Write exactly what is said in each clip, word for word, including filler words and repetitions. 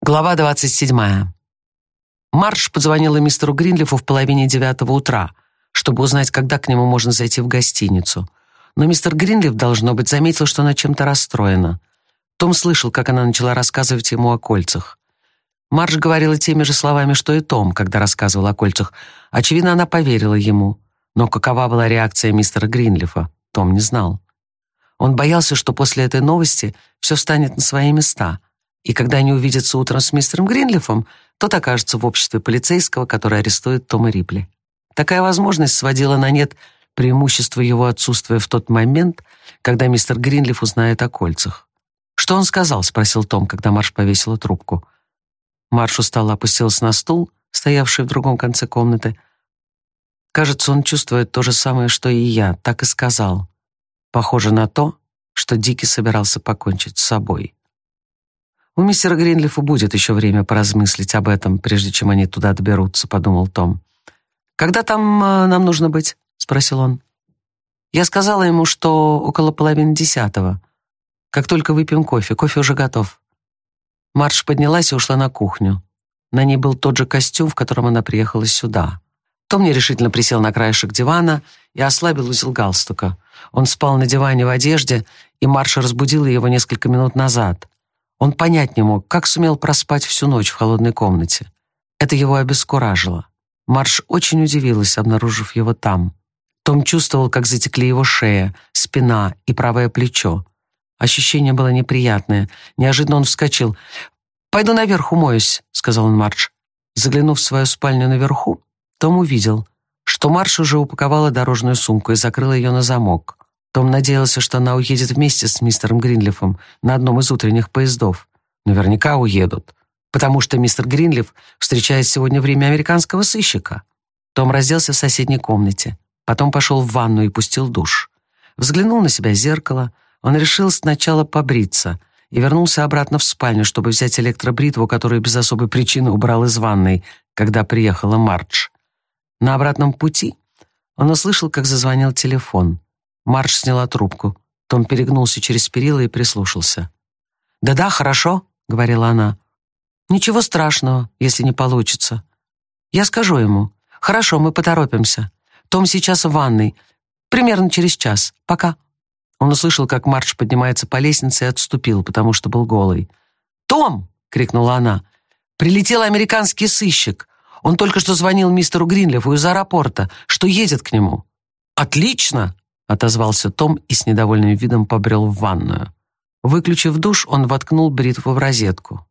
Глава двадцать седьмая. Мардж позвонила мистеру Гринлифу в половине девятого утра, чтобы узнать, когда к нему можно зайти в гостиницу. Но мистер Гринлиф, должно быть, заметил, что она чем-то расстроена. Том слышал, как она начала рассказывать ему о кольцах. Мардж говорила теми же словами, что и Том, когда рассказывал о кольцах. Очевидно, она поверила ему. Но какова была реакция мистера Гринлифа, Том не знал. Он боялся, что после этой новости все встанет на свои места. И когда они увидятся утром с мистером Гринлифом, тот окажется в обществе полицейского, который арестует Тома Рипли. Такая возможность сводила на нет преимущество его отсутствия в тот момент, когда мистер Гринлиф узнает о кольцах. «Что он сказал?» — спросил Том, когда Мардж повесила трубку. Мардж устало опустилась на стул, стоявший в другом конце комнаты. «Кажется, он чувствует то же самое, что и я», — так и сказал. Похоже на то, что Дики собирался покончить с собой. «У мистера Гринлифа будет еще время поразмыслить об этом, прежде чем они туда доберутся», — подумал Том. «Когда там э, нам нужно быть?» — спросил он. Я сказала ему, что около половины десятого. Как только выпьем кофе, кофе уже готов. Мардж поднялась и ушла на кухню. На ней был тот же костюм, в котором она приехала сюда. Том нерешительно присел на краешек дивана и ослабил узел галстука. Он спал на диване в одежде, и Мардж разбудила его несколько минут назад. Он понять не мог, как сумел проспать всю ночь в холодной комнате. Это его обескуражило. Мардж очень удивилась, обнаружив его там. Том чувствовал, как затекли его шея, спина и правое плечо. Ощущение было неприятное. Неожиданно он вскочил. «Пойду наверх умоюсь», — сказал он Мардж. Заглянув в свою спальню наверху, Том увидел, что Мардж уже упаковала дорожную сумку и закрыла ее на замок. Том надеялся, что она уедет вместе с мистером Гринлифом на одном из утренних поездов. Наверняка уедут, потому что мистер Гринлиф встречает сегодня время американского сыщика. Том разделся в соседней комнате, потом пошел в ванну и пустил душ. Взглянул на себя в зеркало, он решил сначала побриться и вернулся обратно в спальню, чтобы взять электробритву, которую без особой причины убрал из ванной, когда приехала Мардж. На обратном пути он услышал, как зазвонил телефон. Мардж сняла трубку. Том перегнулся через перила и прислушался. «Да-да, хорошо», — говорила она. «Ничего страшного, если не получится. Я скажу ему. Хорошо, мы поторопимся. Том сейчас в ванной. Примерно через час. Пока». Он услышал, как Мардж поднимается по лестнице и отступил, потому что был голый. «Том!» — крикнула она. «Прилетел американский сыщик. Он только что звонил мистеру Гринлифу из аэропорта, что едет к нему». «Отлично!» — отозвался Том и с недовольным видом побрел в ванную. Выключив душ, он воткнул бритву в розетку.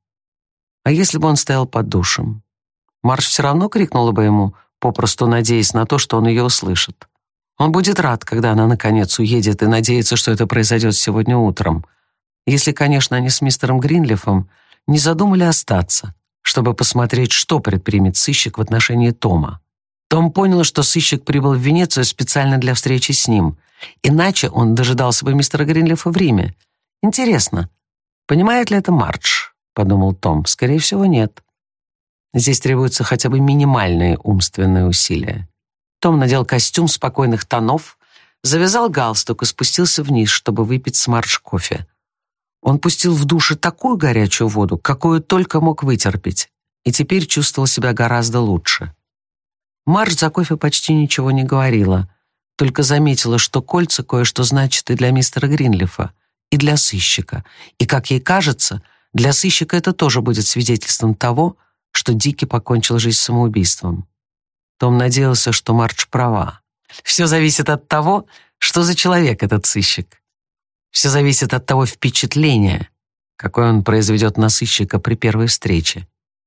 А если бы он стоял под душем? Мардж все равно крикнула бы ему, попросту надеясь на то, что он ее услышит. Он будет рад, когда она наконец уедет, и надеется, что это произойдет сегодня утром. Если, конечно, они с мистером Гринлифом не задумали остаться, чтобы посмотреть, что предпримет сыщик в отношении Тома. Том понял, что сыщик прибыл в Венецию специально для встречи с ним. Иначе он дожидался бы мистера Гринлифа в Риме. «Интересно, понимает ли это Мардж?» — подумал Том. «Скорее всего, нет. Здесь требуются хотя бы минимальные умственные усилия». Том надел костюм спокойных тонов, завязал галстук и спустился вниз, чтобы выпить с Мардж кофе. Он пустил в душе такую горячую воду, какую только мог вытерпеть, и теперь чувствовал себя гораздо лучше. Мардж за кофе почти ничего не говорила, только заметила, что кольца кое-что значат и для мистера Гринлифа, и для сыщика. И, как ей кажется, для сыщика это тоже будет свидетельством того, что Дики покончил жизнь самоубийством. Том надеялся, что Мардж права. Все зависит от того, что за человек этот сыщик. Все зависит от того впечатления, какое он произведет на сыщика при первой встрече.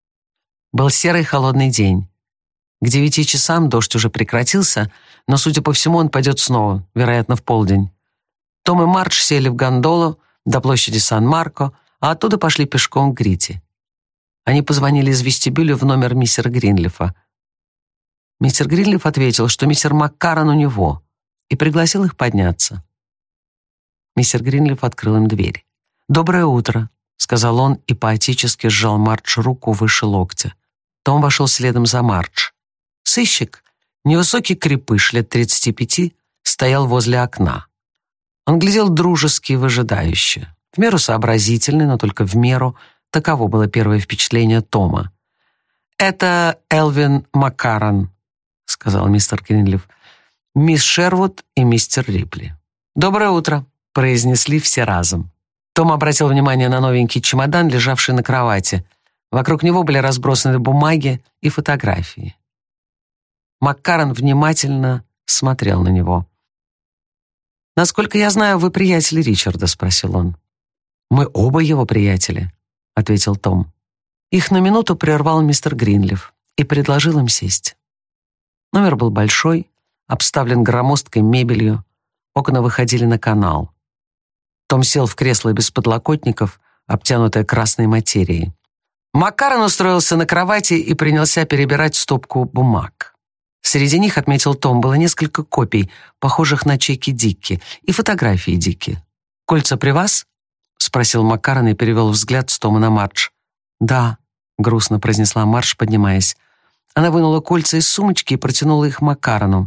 Был серый холодный день. К девяти часам дождь уже прекратился, но, судя по всему, он пойдет снова, вероятно, в полдень. Том и Мардж сели в гондолу до площади Сан-Марко, а оттуда пошли пешком к Грити. Они позвонили из вестибюля в номер мистера Гринлифа. Мистер Гринлиф ответил, что мистер Маккарон у него, и пригласил их подняться. Мистер Гринлиф открыл им дверь. «Доброе утро», — сказал он и поотечески сжал Мардж руку выше локтя. Том вошел следом за Мардж. Сыщик, невысокий крепыш лет тридцати пяти, стоял возле окна. Он глядел дружески и выжидающе, в меру сообразительный, но только в меру, таково было первое впечатление Тома. «Это Элвин Маккарон», — сказал мистер Гринлиф. «Мисс Шервуд и мистер Рипли». «Доброе утро», — произнесли все разом. Том обратил внимание на новенький чемодан, лежавший на кровати. Вокруг него были разбросаны бумаги и фотографии. Маккарон внимательно смотрел на него. «Насколько я знаю, вы приятели Ричарда?» — спросил он. «Мы оба его приятели», — ответил Том. Их на минуту прервал мистер Гринлиф и предложил им сесть. Номер был большой, обставлен громоздкой мебелью, окна выходили на канал. Том сел в кресло без подлокотников, обтянутое красной материей. Маккарон устроился на кровати и принялся перебирать стопку бумаг. Среди них, отметил Том, было несколько копий, похожих на чеки Дикки, и фотографии Дикки. «Кольца при вас?» — спросил Маккарон и перевел взгляд с Тома на Мардж. «Да», — грустно произнесла Мардж, поднимаясь. Она вынула кольца из сумочки и протянула их Маккарону.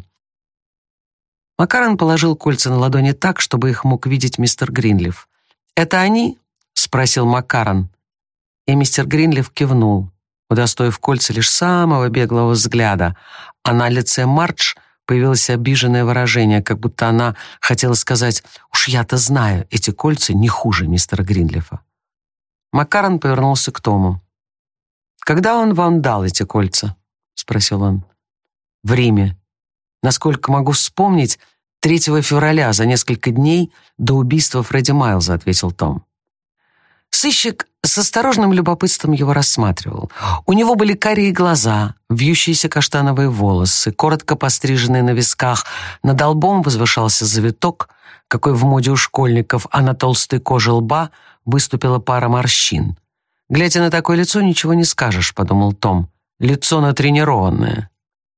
Маккарон положил кольца на ладони так, чтобы их мог видеть мистер Гринлиф. «Это они?» — спросил Маккарон. И мистер Гринлиф кивнул, удостоив кольца лишь самого беглого взгляда, а на лице Мардж появилось обиженное выражение, как будто она хотела сказать: «Уж я-то знаю, эти кольца не хуже мистера Гринлифа». Маккарон повернулся к Тому. «Когда он вам дал эти кольца?» — спросил он. «В Риме. Насколько могу вспомнить, третьего февраля, за несколько дней до убийства Фредди Майлза», — ответил Том. Сыщик с осторожным любопытством его рассматривал. У него были карие глаза, вьющиеся каштановые волосы, коротко постриженные на висках, над лбом возвышался завиток, какой в моде у школьников, а на толстой коже лба выступила пара морщин. «Глядя на такое лицо, ничего не скажешь», — подумал Том. «Лицо натренированное».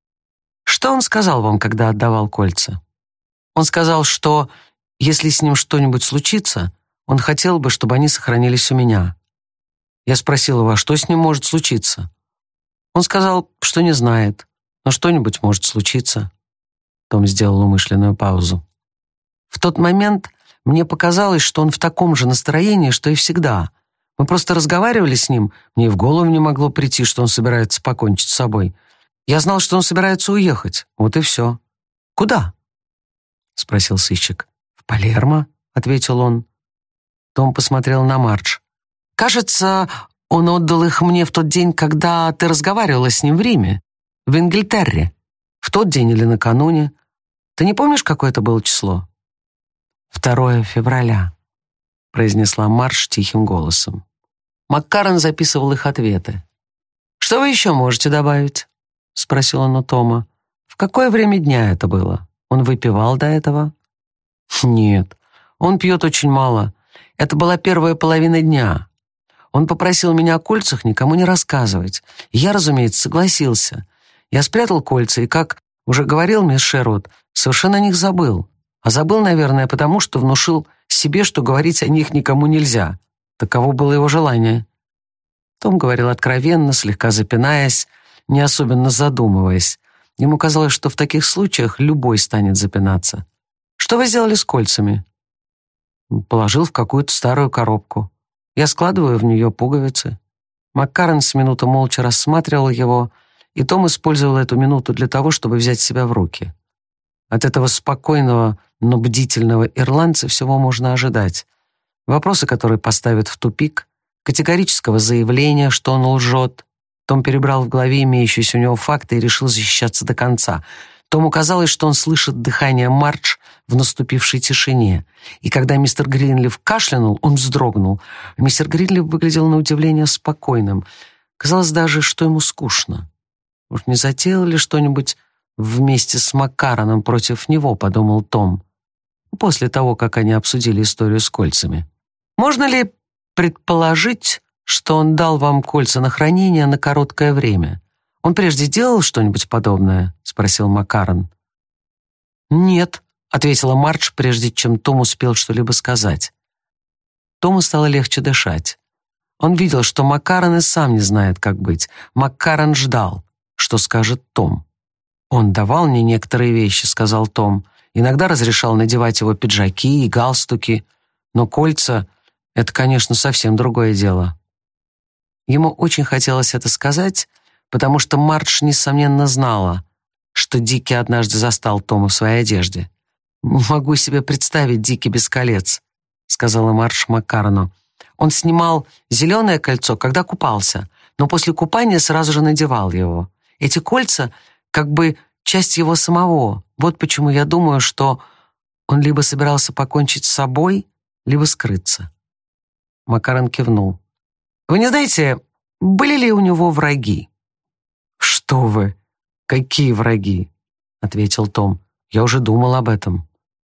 «Что он сказал вам, когда отдавал кольца?» «Он сказал, что, если с ним что-нибудь случится, он хотел бы, чтобы они сохранились у меня». Я спросил его, а что с ним может случиться? Он сказал, что не знает, но что-нибудь может случиться. Том сделал умышленную паузу. В тот момент мне показалось, что он в таком же настроении, что и всегда. Мы просто разговаривали с ним, мне и в голову не могло прийти, что он собирается покончить с собой. Я знал, что он собирается уехать, вот и все. «Куда?» — спросил сыщик. «В Палермо», — ответил он. Том посмотрел на Мардж. «Кажется, он отдал их мне в тот день, когда ты разговаривала с ним в Риме, в Инглтерре. В тот день или накануне. Ты не помнишь, какое это было число?» «Второе февраля», — произнесла Мардж тихим голосом. Маккарон записывал их ответы. «Что вы еще можете добавить?» — спросил он у Тома. «В какое время дня это было? Он выпивал до этого?» «Нет, он пьет очень мало. Это была первая половина дня. Он попросил меня о кольцах никому не рассказывать. Я, разумеется, согласился. Я спрятал кольца и, как уже говорил мисс Шервуд, совершенно о них забыл. А забыл, наверное, потому что внушил себе, что говорить о них никому нельзя. Таково было его желание». Том говорил откровенно, слегка запинаясь, не особенно задумываясь. Ему казалось, что в таких случаях любой станет запинаться. «Что вы сделали с кольцами?» «Положил в какую-то старую коробку. Я складываю в нее пуговицы». Маккарон с минуту молча рассматривал его, и Том использовал эту минуту для того, чтобы взять себя в руки. От этого спокойного, но бдительного ирландца всего можно ожидать. Вопросы, которые поставят в тупик, категорического заявления, что он лжет. Том перебрал в голове имеющиеся у него факты и решил защищаться до конца. Тому казалось, что он слышит дыхание Мардж в наступившей тишине. И когда мистер Гринлиф кашлянул, он вздрогнул. Мистер Гринлиф выглядел на удивление спокойным. Казалось даже, что ему скучно. «Уж не затеял ли что-нибудь вместе с Маккароном против него?» — подумал Том, после того, как они обсудили историю с кольцами. «Можно ли предположить, что он дал вам кольца на хранение на короткое время? Он прежде делал что-нибудь подобное?» — спросил Маккарон. «Нет», — ответила Мардж, прежде чем Том успел что-либо сказать. Тому стало легче дышать. Он видел, что Маккарон и сам не знает, как быть. Маккарон ждал, что скажет Том. «Он давал мне некоторые вещи», — сказал Том. «Иногда разрешал надевать его пиджаки и галстуки. Но кольца — это, конечно, совсем другое дело». Ему очень хотелось это сказать, потому что Мардж, несомненно, знала, что Дики однажды застал Тома в своей одежде. «Не могу себе представить Дики без колец», — сказала Мардж Маккарону. «Он снимал зеленое кольцо, когда купался, но после купания сразу же надевал его. Эти кольца как бы часть его самого. Вот почему я думаю, что он либо собирался покончить с собой, либо скрыться». Маккарон кивнул. «Вы не знаете, были ли у него враги?» «Что вы? Какие враги?» — ответил Том. «Я уже думал об этом».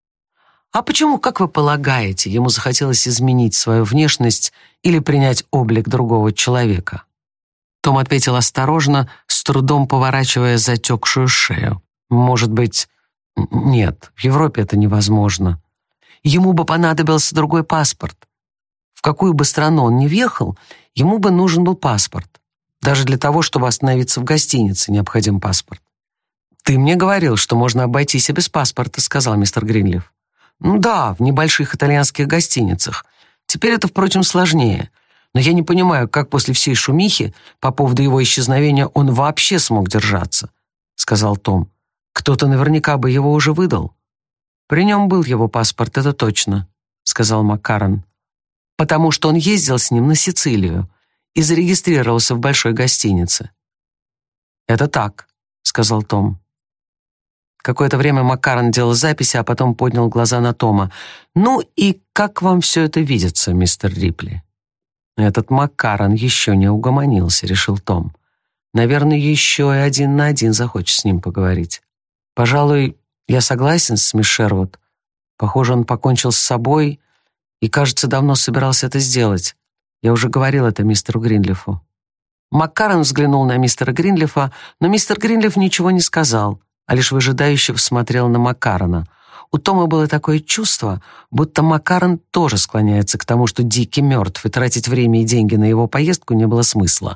«А почему, как вы полагаете, ему захотелось изменить свою внешность или принять облик другого человека?» Том ответил осторожно, с трудом поворачивая затекшую шею. «Может быть, нет, в Европе это невозможно. Ему бы понадобился другой паспорт. В какую бы страну он ни въехал, ему бы нужен был паспорт. Даже для того, чтобы остановиться в гостинице, необходим паспорт». «Ты мне говорил, что можно обойтись и без паспорта», — сказал мистер Гринлиф. «Ну да, в небольших итальянских гостиницах. Теперь это, впрочем, сложнее. Но я не понимаю, как после всей шумихи по поводу его исчезновения он вообще смог держаться», — сказал Том. «Кто-то наверняка бы его уже выдал». «При нем был его паспорт, это точно», — сказал Маккарон. «Потому что он ездил с ним на Сицилию и зарегистрировался в большой гостинице». «Это так», — сказал Том. Какое-то время Маккарон делал записи, а потом поднял глаза на Тома. «Ну и как вам все это видится, мистер Рипли?» «Этот Маккарон еще не угомонился», — решил Том. «Наверное, еще и один на один захочет с ним поговорить. Пожалуй, я согласен с мисс Шервуд. Похоже, он покончил с собой и, кажется, давно собирался это сделать. Я уже говорил это мистеру Гринлифу». Маккарон взглянул на мистера Гринлифа, но мистер Гринлиф ничего не сказал, а лишь выжидающе смотрел на Маккарона. У Тома было такое чувство, будто Маккарон тоже склоняется к тому, что Дики мертв, и тратить время и деньги на его поездку не было смысла.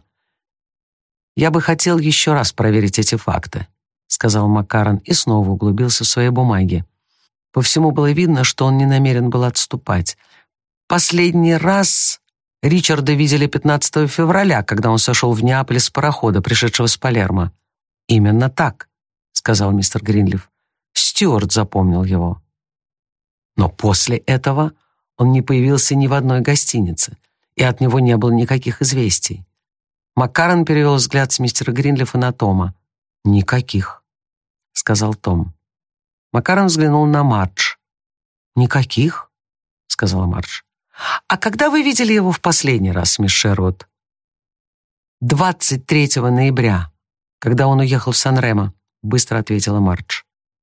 «Я бы хотел еще раз проверить эти факты», — сказал Маккарон и снова углубился в свои бумаги. По всему было видно, что он не намерен был отступать. «Последний раз Ричарда видели пятнадцатого февраля, когда он сошел в Неаполе с парохода, пришедшего с Палермо». «Именно так», — сказал мистер Гринлиф. «Стюарт запомнил его». Но после этого он не появился ни в одной гостинице, и от него не было никаких известий. Маккарон перевел взгляд с мистера Гринлифа на Тома. «Никаких», — сказал Том. Маккарон взглянул на Мардж. «Никаких?» — сказала Мардж. «А когда вы видели его в последний раз, мисс Шервуд?» «двадцать третьего ноября, когда он уехал в Сан-Ремо», — быстро ответила Мардж.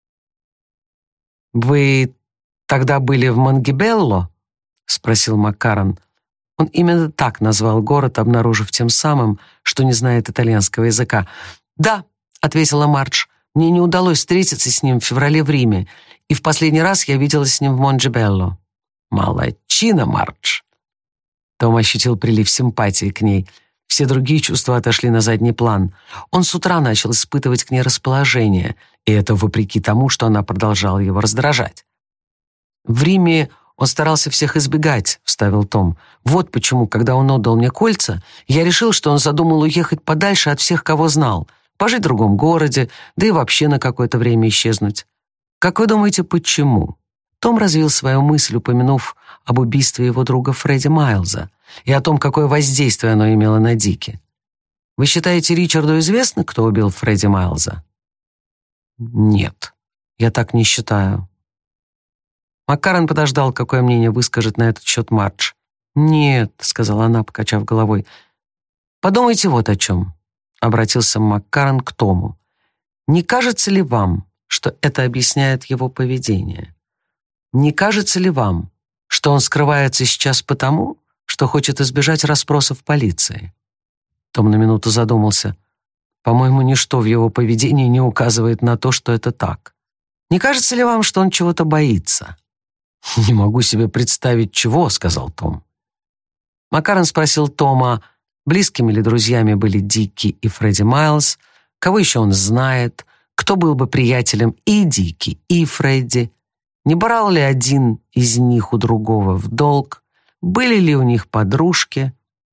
«Вы тогда были в Монгибелло?» — спросил Маккарон. Он именно так назвал город, обнаружив тем самым, что не знает итальянского языка. «Да», — ответила Мардж, — «мне не удалось встретиться с ним в феврале в Риме, и в последний раз я виделась с ним в Монджебелло». «Молодчина, Мардж!» Том ощутил прилив симпатии к ней. Все другие чувства отошли на задний план. Он с утра начал испытывать к ней расположение, и это вопреки тому, что она продолжала его раздражать. «В Риме он старался всех избегать», — вставил Том. «Вот почему, когда он отдал мне кольца, я решил, что он задумал уехать подальше от всех, кого знал, пожить в другом городе, да и вообще на какое-то время исчезнуть. Как вы думаете, почему?» Том развил свою мысль, упомянув об убийстве его друга Фредди Майлза и о том, какое воздействие оно имело на Дики. «Вы считаете, Ричарду известно, кто убил Фредди Майлза?» «Нет, я так не считаю». Маккарон подождал, какое мнение выскажет на этот счет Мардж. «Нет», — сказала она, покачав головой. «Подумайте вот о чем», — обратился Маккарон к Тому. «Не кажется ли вам, что это объясняет его поведение? Не кажется ли вам, что он скрывается сейчас потому, что хочет избежать расспросов полиции?» Том на минуту задумался. «По-моему, ничто в его поведении не указывает на то, что это так. Не кажется ли вам, что он чего-то боится?» «Не могу себе представить, чего», — сказал Том. Маккарон спросил Тома, близкими ли друзьями были Дики и Фредди Майлз, кого еще он знает, кто был бы приятелем и Дики, и Фредди, не брал ли один из них у другого в долг, были ли у них подружки.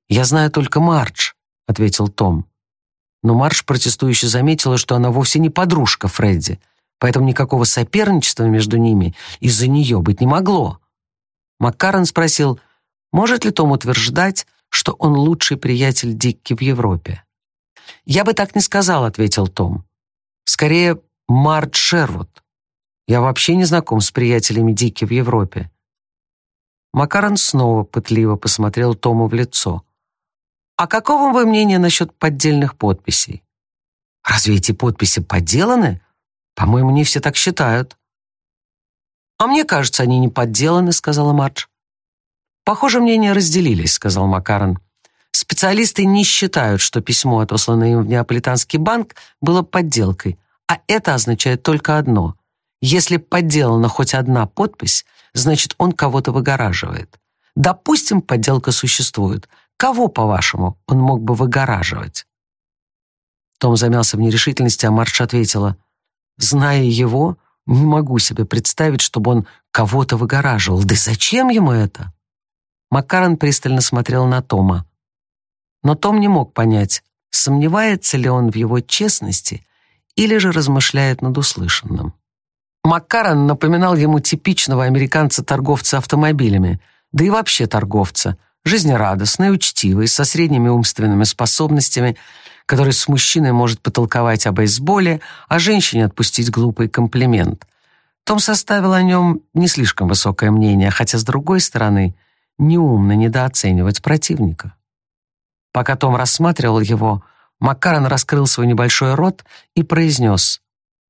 «Я знаю только Мардж», — ответил Том. Но Мардж протестующе заметила, что она вовсе не подружка Фредди, поэтому никакого соперничества между ними из-за нее быть не могло. Маккарон спросил, может ли Том утверждать, что он лучший приятель Дикки в Европе. «Я бы так не сказал», — ответил Том. «Скорее, Мардж Шервуд. Я вообще не знаком с приятелями Дикки в Европе». Маккарон снова пытливо посмотрел Тому в лицо. «А какого вы мнения насчет поддельных подписей? Разве эти подписи подделаны? По-моему, не все так считают». «А мне кажется, они не подделаны», — сказала Мардж. «Похоже, мнения разделились», — сказал Маккарон. «Специалисты не считают, что письмо, отосланное им в Неаполитанский банк, было подделкой, а это означает только одно. Если подделана хоть одна подпись, значит, он кого-то выгораживает. Допустим, подделка существует. Кого, по-вашему, он мог бы выгораживать?» Том замялся в нерешительности, а Мардж ответила, «Зная его, не могу себе представить, чтобы он кого-то выгораживал. Да зачем ему это?» Маккарон пристально смотрел на Тома. Но Том не мог понять, сомневается ли он в его честности или же размышляет над услышанным. Маккарон напоминал ему типичного американца-торговца автомобилями, да и вообще торговца, жизнерадостный, учтивый, со средними умственными способностями, который с мужчиной может потолковать о бейсболе, а женщине отпустить глупый комплимент. Том составил о нем не слишком высокое мнение, хотя, с другой стороны, неумно недооценивать противника. Пока Том рассматривал его, Маккарон раскрыл свой небольшой рот и произнес,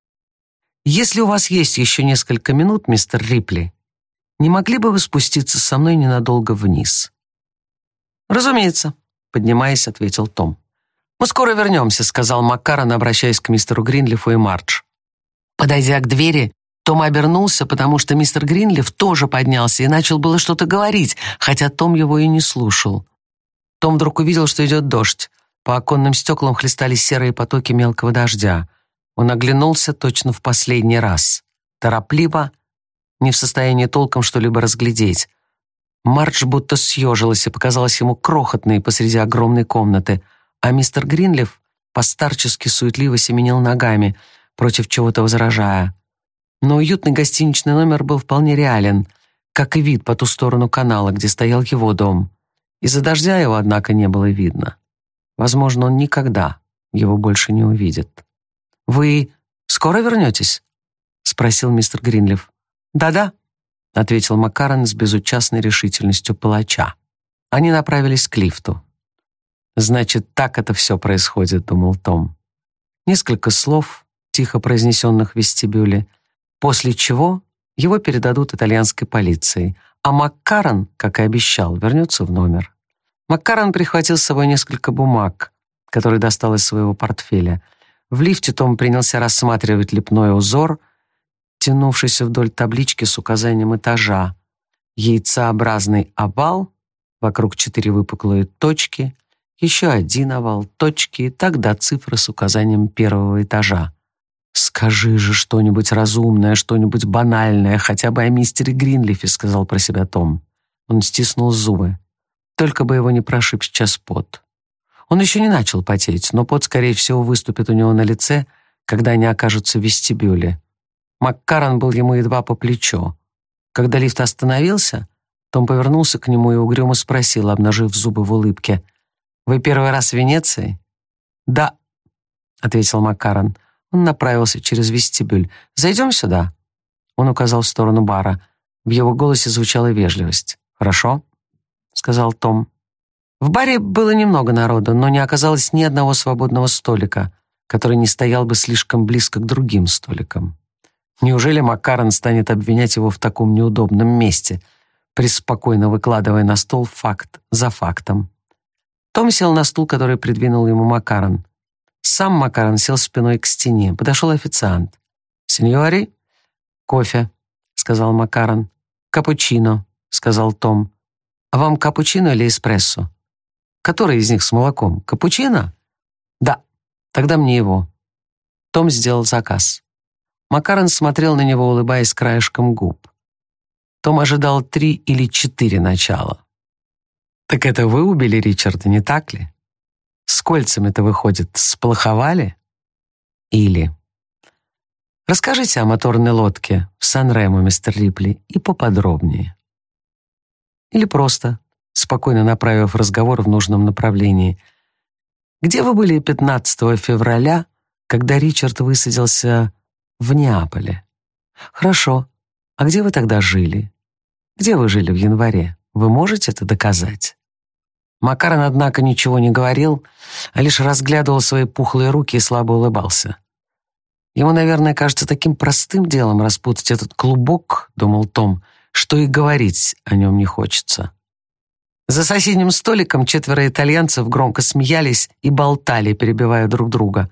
«Если у вас есть еще несколько минут, мистер Рипли, не могли бы вы спуститься со мной ненадолго вниз?» «Разумеется», — поднимаясь, ответил Том. «Мы скоро вернемся», — сказал Маккарон, обращаясь к мистеру Гринлифу и Мардж. Подойдя к двери, Том обернулся, потому что мистер Гринлиф тоже поднялся и начал было что-то говорить, хотя Том его и не слушал. Том вдруг увидел, что идет дождь. По оконным стеклам хлестали серые потоки мелкого дождя. Он оглянулся точно в последний раз. Торопливо, не в состоянии толком что-либо разглядеть. Мардж будто съежилась и показалась ему крохотной посреди огромной комнаты, а мистер Гринлиф постарчески суетливо семенил ногами, против чего-то возражая. Но уютный гостиничный номер был вполне реален, как и вид по ту сторону канала, где стоял его дом. Из-за дождя его, однако, не было видно. Возможно, он никогда его больше не увидит. «Вы скоро вернетесь?» — спросил мистер Гринлиф. «Да-да», — ответил Маккарон с безучастной решительностью палача. Они направились к лифту. «Значит, так это все происходит», — думал Том. Несколько слов, тихо произнесенных в вестибюле, после чего его передадут итальянской полиции, а Маккарон, как и обещал, вернется в номер. Маккарон прихватил с собой несколько бумаг, которые достал из своего портфеля. В лифте Том принялся рассматривать лепной узор, тянувшийся вдоль таблички с указанием этажа, яйцеобразный овал, вокруг четыре выпуклые точки, еще один овал, точки и так до цифры с указанием первого этажа. «Скажи же что-нибудь разумное, что-нибудь банальное, хотя бы о мистере Гринлифе», — сказал про себя Том. Он стиснул зубы. Только бы его не прошиб сейчас пот. Он еще не начал потеть, но пот, скорее всего, выступит у него на лице, когда они окажутся в вестибюле. Маккарон был ему едва по плечу. Когда лифт остановился, Том повернулся к нему и угрюмо спросил, обнажив зубы в улыбке, «Вы первый раз в Венеции?» «Да», — ответил Маккарон. Он направился через вестибюль. «Зайдем сюда?» Он указал в сторону бара. В его голосе звучала вежливость. «Хорошо», — сказал Том. В баре было немного народа, но не оказалось ни одного свободного столика, который не стоял бы слишком близко к другим столикам. Неужели Маккарон станет обвинять его в таком неудобном месте, преспокойно выкладывая на стол факт за фактом? Том сел на стул, который придвинул ему Маккарон. Сам Маккарон сел спиной к стене. Подошел официант. «Сеньори?» «Кофе», — сказал Маккарон. «Капучино», — сказал Том. «А вам капучино или эспрессо?» «Который из них с молоком? Капучино?» «Да, тогда мне его». Том сделал заказ. Маккарон смотрел на него, улыбаясь краешком губ. Том ожидал три или четыре начала. Так это вы убили Ричарда, не так ли? С кольцами-то, выходит, сплоховали? Или... Расскажите о моторной лодке в Сан-Ремо, мистер Рипли, и поподробнее. Или просто, спокойно направив разговор в нужном направлении. Где вы были пятнадцатого февраля, когда Ричард высадился в Неаполе? Хорошо. А где вы тогда жили? Где вы жили в январе? Вы можете это доказать? Макарон, однако, ничего не говорил, а лишь разглядывал свои пухлые руки и слабо улыбался. Ему, наверное, кажется таким простым делом распутать этот клубок, думал Том, что и говорить о нем не хочется. За соседним столиком четверо итальянцев громко смеялись и болтали, перебивая друг друга.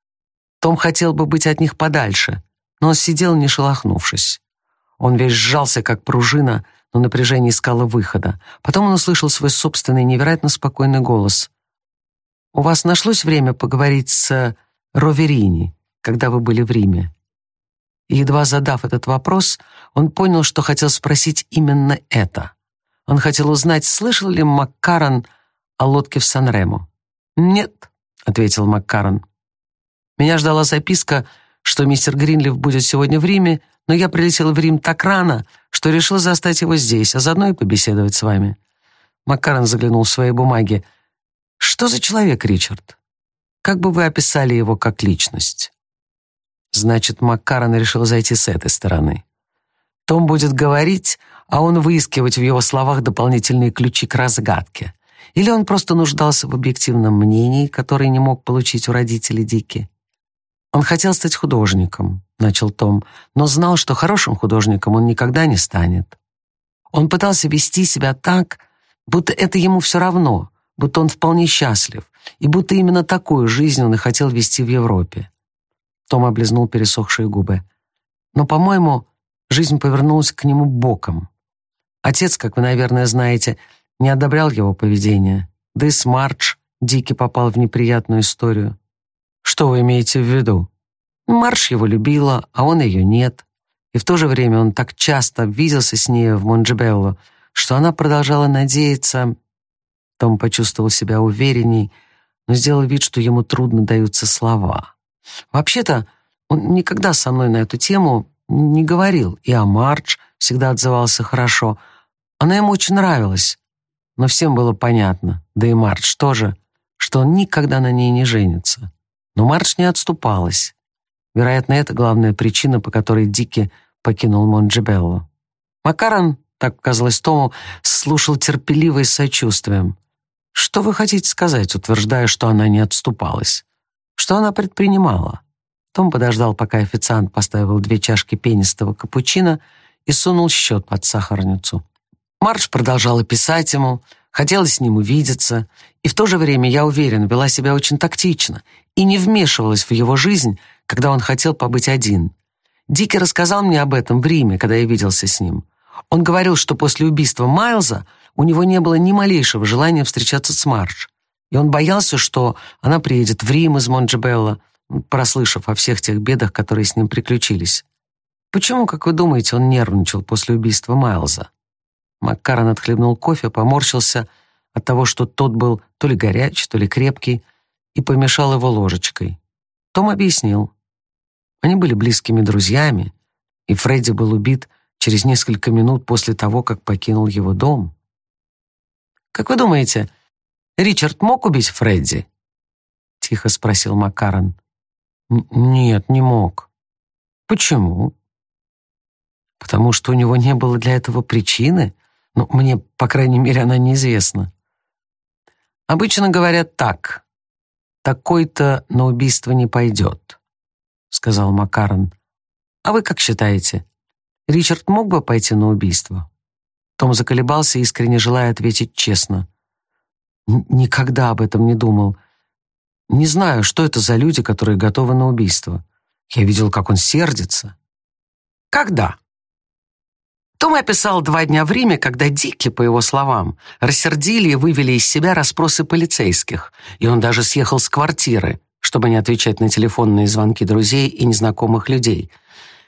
Том хотел бы быть от них подальше, но он сидел, не шелохнувшись. Он весь сжался, как пружина, но напряжение искало выхода. Потом он услышал свой собственный невероятно спокойный голос. «У вас нашлось время поговорить с Роверини, когда вы были в Риме?» И едва задав этот вопрос, он понял, что хотел спросить именно это. Он хотел узнать, слышал ли Маккарон о лодке в Сан-Ремо. «Нет», — ответил Маккарон. «Меня ждала записка, что мистер Гринлиф будет сегодня в Риме, но я прилетел в Рим так рано, что решил застать его здесь, а заодно и побеседовать с вами». Маккарон заглянул в свои бумаги. «Что за человек, Ричард? Как бы вы описали его как личность?» Значит, Маккарон решил зайти с этой стороны. Том будет говорить, а он выискивать в его словах дополнительные ключи к разгадке. Или он просто нуждался в объективном мнении, которое не мог получить у родителей Дики. «Он хотел стать художником», — начал Том, но знал, что хорошим художником он никогда не станет. Он пытался вести себя так, будто это ему все равно, будто он вполне счастлив, и будто именно такую жизнь он и хотел вести в Европе. Том облизнул пересохшие губы. Но, по-моему, жизнь повернулась к нему боком. Отец, как вы, наверное, знаете, не одобрял его поведение. Да и с Мардж Дики попал в неприятную историю. Что вы имеете в виду? Мардж его любила, а он ее нет. И в то же время он так часто виделся с ней в Монджебелло, что она продолжала надеяться. Том почувствовал себя уверенней, но сделал вид, что ему трудно даются слова. Вообще-то, он никогда со мной на эту тему не говорил, и о Мардж всегда отзывался хорошо. Она ему очень нравилась, но всем было понятно, да и Мардж тоже, что он никогда на ней не женится. Но Мардж не отступалась. Вероятно, это главная причина, по которой Дики покинул Монджебелло. Маккарон, так казалось Тому, слушал терпеливо и с сочувствием. «Что вы хотите сказать, утверждая, что она не отступалась? Что она предпринимала?» Том подождал, пока официант поставил две чашки пенистого капучино и сунул счет под сахарницу. Мардж продолжала писать ему, хотела с ним увидеться, и в то же время, я уверен, вела себя очень тактично и не вмешивалась в его жизнь, когда он хотел побыть один. Дики рассказал мне об этом в Риме, когда я виделся с ним. Он говорил, что после убийства Майлза у него не было ни малейшего желания встречаться с Мардж, и он боялся, что она приедет в Рим из Монджебелло, прослышав о всех тех бедах, которые с ним приключились. Почему, как вы думаете, он нервничал после убийства Майлза? Маккарон отхлебнул кофе, поморщился от того, что тот был то ли горячий, то ли крепкий, и помешал его ложечкой. Том объяснил. Они были близкими друзьями, и Фредди был убит через несколько минут после того, как покинул его дом. «Как вы думаете, Ричард мог убить Фредди?» — тихо спросил Маккарон. «Нет, не мог». «Почему?» «Потому что у него не было для этого причины. Ну, мне, по крайней мере, она неизвестна». «Обычно говорят так. Такой-то на убийство не пойдет», — сказал Маккарон. «А вы как считаете, Ричард мог бы пойти на убийство?» Том заколебался, искренне желая ответить честно. «Никогда об этом не думал. Не знаю, что это за люди, которые готовы на убийство. Я видел, как он сердится». «Когда?» Том описал два дня в Риме, когда Дики, по его словам, рассердили и вывели из себя расспросы полицейских, и он даже съехал с квартиры, чтобы не отвечать на телефонные звонки друзей и незнакомых людей.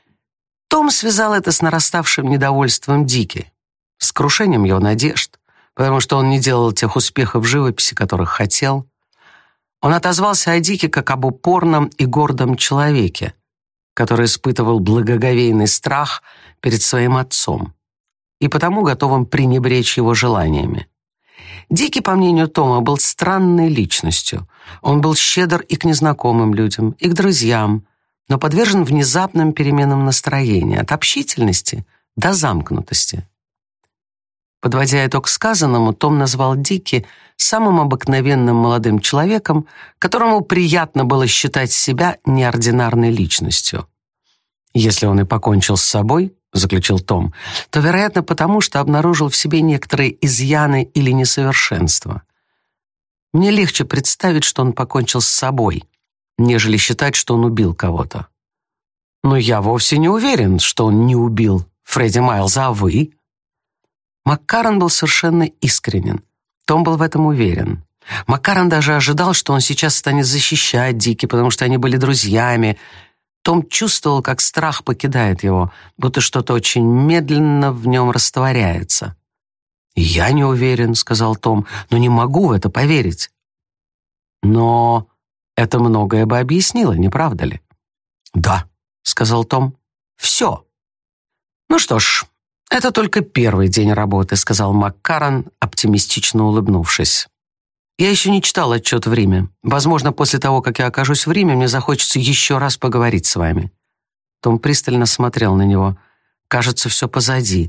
Том связал это с нараставшим недовольством Дики, с крушением его надежд, потому что он не делал тех успехов в живописи, которых хотел. Он отозвался о Дике как об упорном и гордом человеке, который испытывал благоговейный страх перед своим отцом и потому готовым пренебречь его желаниями. Дикий, по мнению Тома, был странной личностью. Он был щедр и к незнакомым людям, и к друзьям, но подвержен внезапным переменам настроения, от общительности до замкнутости. Подводя итог сказанному, Том назвал Дики самым обыкновенным молодым человеком, которому приятно было считать себя неординарной личностью. Если он и покончил с собой, заключил Том, то, вероятно, потому что обнаружил в себе некоторые изъяны или несовершенства. Мне легче представить, что он покончил с собой, нежели считать, что он убил кого-то. Но я вовсе не уверен, что он не убил Фредди Майлза, а вы? Маккарран был совершенно искренен. Том был в этом уверен. Маккарран даже ожидал, что он сейчас станет защищать Дики, потому что они были друзьями. Том чувствовал, как страх покидает его, будто что-то очень медленно в нем растворяется. «Я не уверен», — сказал Том, — «но не могу в это поверить». «Но это многое бы объяснило, не правда ли?» «Да», — сказал Том, — «все». «Ну что ж, это только первый день работы», — сказал Маккарран, оптимистично улыбнувшись. «Я еще не читал отчет в Риме. Возможно, после того, как я окажусь в Риме, мне захочется еще раз поговорить с вами». Том пристально смотрел на него. «Кажется, все позади.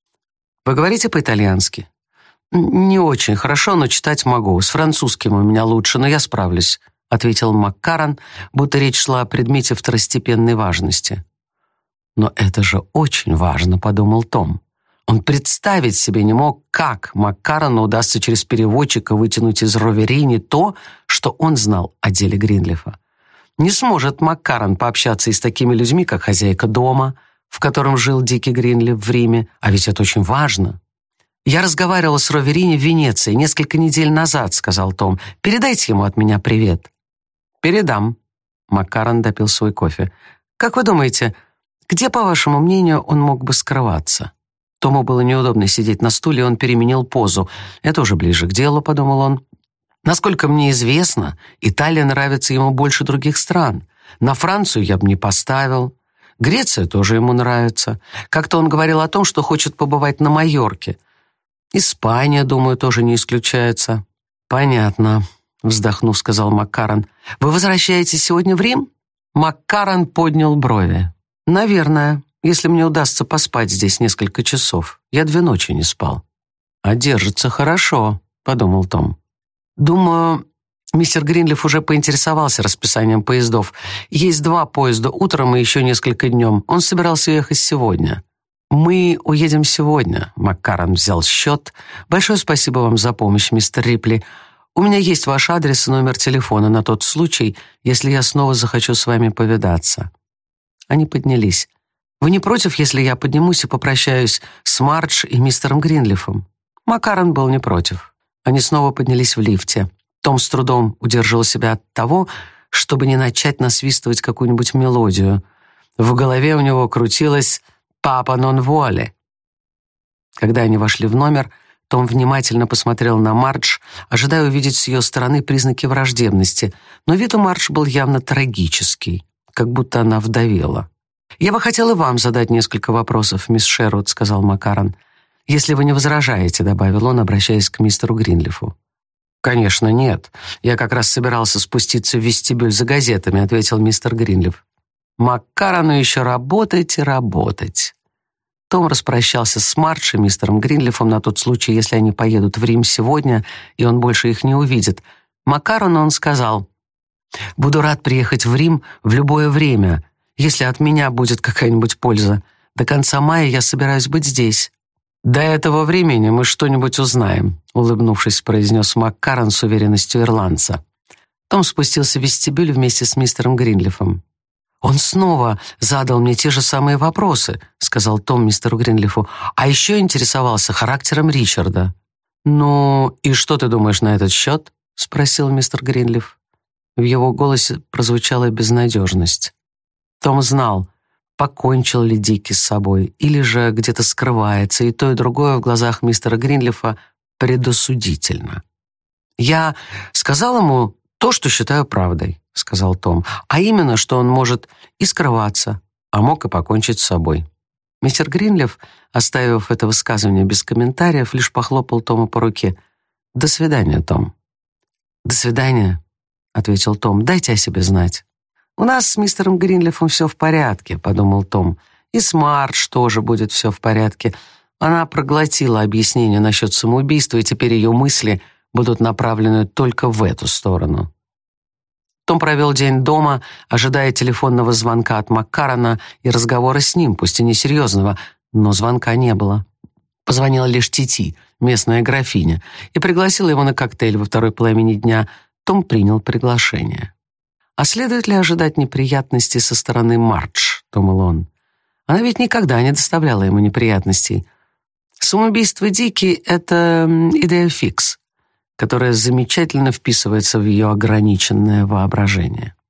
Вы говорите по-итальянски?» «Не очень хорошо, но читать могу. С французским у меня лучше, но я справлюсь», — ответил Маккарран, будто речь шла о предмете второстепенной важности. «Но это же очень важно», — подумал Том. Он представить себе не мог, как Маккаррану удастся через переводчика вытянуть из Роверини то, что он знал о деле Гринлифа. Не сможет Маккарран пообщаться и с такими людьми, как хозяйка дома, в котором жил Дикий Гринлиф в Риме, а ведь это очень важно. «Я разговаривала с Роверини в Венеции несколько недель назад», — сказал Том. «Передайте ему от меня привет». «Передам». Маккарран допил свой кофе. «Как вы думаете, где, по вашему мнению, он мог бы скрываться?» Тому было неудобно сидеть на стуле, и он переменил позу. «Это уже ближе к делу», — подумал он. «Насколько мне известно, Италия нравится ему больше других стран. На Францию я бы не поставил. Греция тоже ему нравится. Как-то он говорил о том, что хочет побывать на Майорке. Испания, думаю, тоже не исключается». «Понятно», — вздохнув, сказал Маккарран. «Вы возвращаетесь сегодня в Рим?» Маккарран поднял брови. «Наверное, если мне удастся поспать здесь несколько часов. Я две ночи не спал». «А держится хорошо», — подумал Том. «Думаю, мистер Гринлиф уже поинтересовался расписанием поездов. Есть два поезда утром и еще несколько днем. Он собирался ехать сегодня». «Мы уедем сегодня», — Маккарран взял счет. «Большое спасибо вам за помощь, мистер Рипли. У меня есть ваш адрес и номер телефона на тот случай, если я снова захочу с вами повидаться». Они поднялись. «Вы не против, если я поднимусь и попрощаюсь с Мардж и мистером Гринлифом?» Маккарран был не против. Они снова поднялись в лифте. Том с трудом удержал себя от того, чтобы не начать насвистывать какую-нибудь мелодию. В голове у него крутилась «Папа нон вуале». Когда они вошли в номер, Том внимательно посмотрел на Мардж, ожидая увидеть с ее стороны признаки враждебности, но вид у Мардж был явно трагический, как будто она вдовела. «Я бы хотел и вам задать несколько вопросов, мисс Шервуд», — сказал Маккарран. «Если вы не возражаете», — добавил он, обращаясь к мистеру Гринлифу. «Конечно, нет. Я как раз собирался спуститься в вестибюль за газетами», — ответил мистер Гринлиф. «Маккаррану еще работать и работать». Том распрощался с Мардж и мистером Гринлифом на тот случай, если они поедут в Рим сегодня, и он больше их не увидит. Маккаррану он сказал: «Буду рад приехать в Рим в любое время, если от меня будет какая-нибудь польза. До конца мая я собираюсь быть здесь». «До этого времени мы что-нибудь узнаем», — улыбнувшись, произнес Маккарран с уверенностью ирландца. Том спустился в вестибюль вместе с мистером Гринлифом. «Он снова задал мне те же самые вопросы», — сказал Том мистеру Гринлифу, «а еще интересовался характером Ричарда». «Ну, и что ты думаешь на этот счет?» — спросил мистер Гринлиф. В его голосе прозвучала безнадежность. Том знал, покончил ли Дикий с собой, или же где-то скрывается, и то, и другое в глазах мистера Гринлифа предосудительно. «Я сказал ему то, что считаю правдой», — сказал Том, «а именно, что он может и скрываться, а мог и покончить с собой». Мистер Гринлиф, оставив это высказывание без комментариев, лишь похлопал Тома по руке. «До свидания, Том». «До свидания», — ответил Том. «Дайте о себе знать». «У нас с мистером Гринлифом все в порядке», — подумал Том. «И с Мардж тоже будет все в порядке. Она проглотила объяснение насчет самоубийства, и теперь ее мысли будут направлены только в эту сторону». Том провел день дома, ожидая телефонного звонка от Маккарона и разговора с ним, пусть и несерьезного, но звонка не было. Позвонила лишь Тити, местная графиня, и пригласила его на коктейль во второй половине дня. Том принял приглашение. «А следует ли ожидать неприятностей со стороны Мардж?» — думал он. «Она ведь никогда не доставляла ему неприятностей. Самоубийство Дики — это идея фикс, которая замечательно вписывается в ее ограниченное воображение».